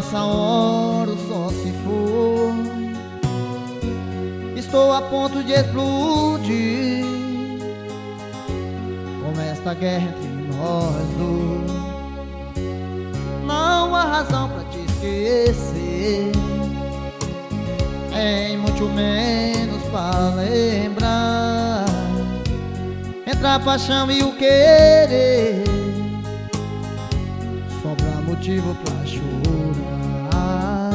nessa hora o sol se foi. Estou a ponto de explodir. Começa a guerra entre nós dois. Não há razão pra te esquecer, nem muito menos pra lembrar. Entre a paixão e o querer, sobra motivo pra chorar.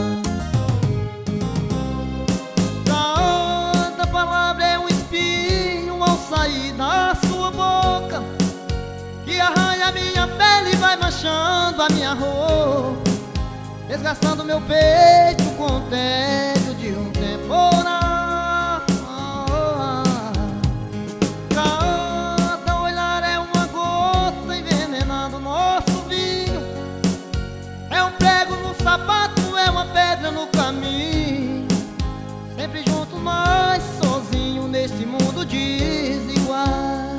Cada palavra é um espinho ao sair da sua boca, que arranha minha pele e vai manchando a minha roupa, desgastando meu peito com o tédio de um temporal. Cada olhar é uma gota envenenando nosso vinho, é um prego no sapato, é uma pedra no caminho. Sempre juntos nós, sozinhos neste mundo desigual.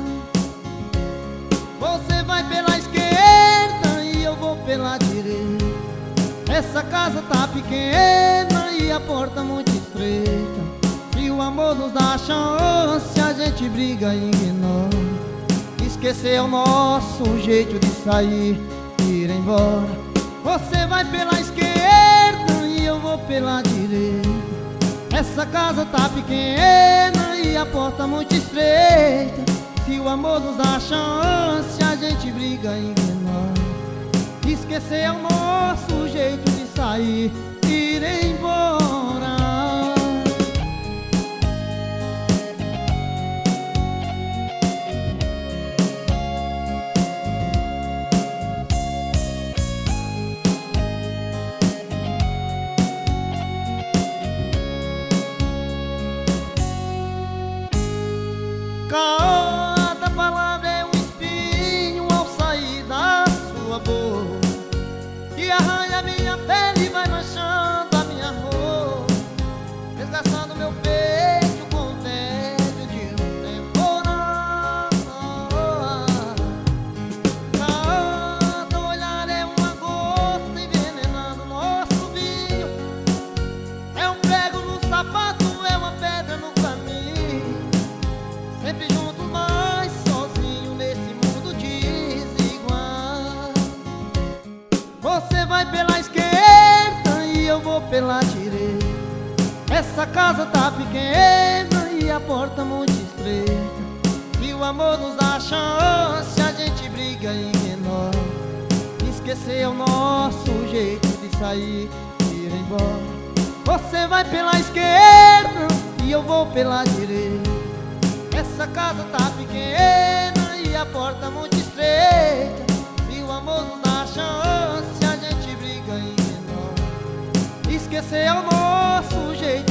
Você vai pela esquerda e eu vou pela direita. Essa casa tá pequena e a porta muito estreita. Se o amor nos dá a chance, a gente briga e ignora. Esquecer é o nosso jeito de sair e ir embora. Você vai pela esquerda e eu vou pela direita. Essa casa tá pequena e a porta muito estreita. Se o amor nos dá a chance, a gente briga e ignora. Esquecer é o nosso jeito de sair e ir embora. Cada palavra é um espinho ao sair da sua boca, que arranha minha pele e vai manchando a minha roupa, desgastando meu peito com o tédio de um temporal. Cada olhar é uma gota envenenando nosso vinho, é um prego no sapato, é uma pedra no caminho. Sempre juntos nós, sozinhos nesse mundo desigual. Você vai pela esquerda e eu vou pela direita. Essa casa tá pequena e a porta muito estreita. Se o amor nos dá a chance, a gente briga e ignora. Esquecer é o nosso jeito de sair e ir embora. Você vai pela esquerda e eu vou pela direita. Essa casa tá pequena e a porta muito estreita. Se o amor nos dá a chance, a gente briga e ignora. Esquecer é o nosso jeito